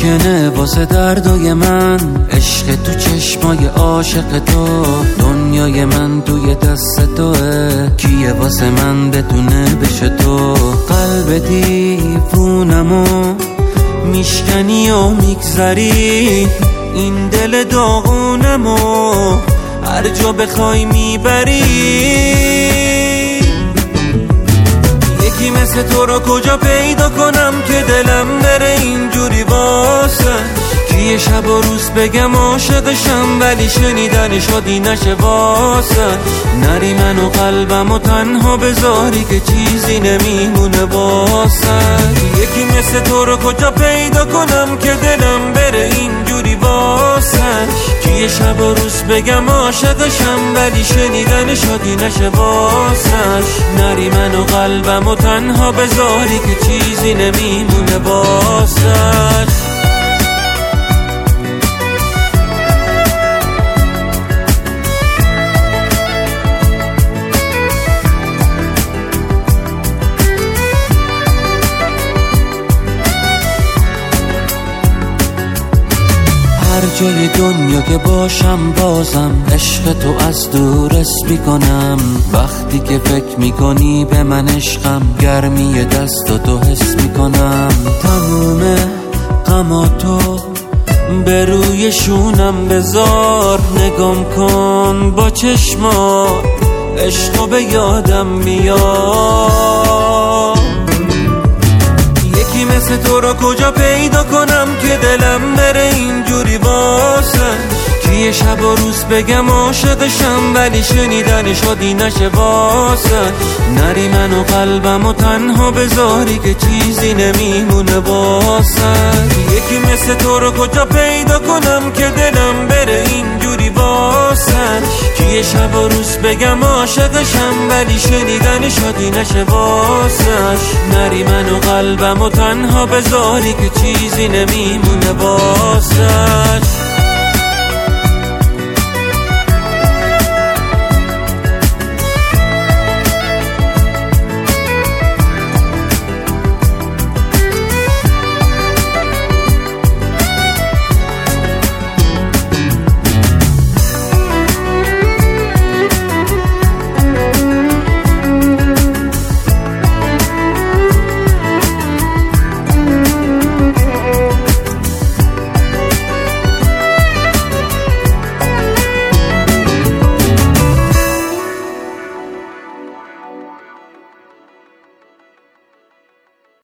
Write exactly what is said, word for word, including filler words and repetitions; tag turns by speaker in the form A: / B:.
A: ممکنه واسه دردای من عشق تو چشمای عاشق تو، دنیای من توی دست توه، کیه واسه من بتونه بشه تو؟ قلب دیوونمو میشکنی و میگذری، این دل داغونمو هر جا بخوای میبری. یکی مثل تو رو کجا پیدا کنم که دلم بره اینجوری واسه؟ کیه شب و روز بگم عاشقشم ولی شنیدن شادی نشه واسه؟ نری من و قلبم و تنها بذاری که چیزی نمیمونه واسه. یکی مثل تو رو کجا پیدا کنم که دلم بره اینجوری واسه؟ کیه شب و روز بگم عاشقشم ولی شنیدن شادی نشه واسه؟ نری من و قلبم و تنها بذاری که چیزی نمیمونه واسه. هر جای دنیا که باشم بازم عشق تو از دور حس میکنم. وقتی که فکر میکنی به من عشقم گرمی دست تو حس میکنم. تموم غماتو به روی شونم بذار، نگام کن با چشمات عشقو به یادم میاد. یکی مثل تو رو کجا پیدا کنم که دلم بره اینجوری واسه؟ کیه شب و روز بگم عاشقشم ولی شنیدن شادی نشه واسه؟ نری من و قلبم و تنها بذاری که چیزی نمیمونه واسه. یکی مثل تو رو کجا پیدا کنم که دلم بره اینجوری واسه؟ کیه شب و روز بگم عاشقشم ولی شنیدن شادی نشه واسه؟ نری من و قلبم و تنها بذاری که چیزی نمیمونه واسه.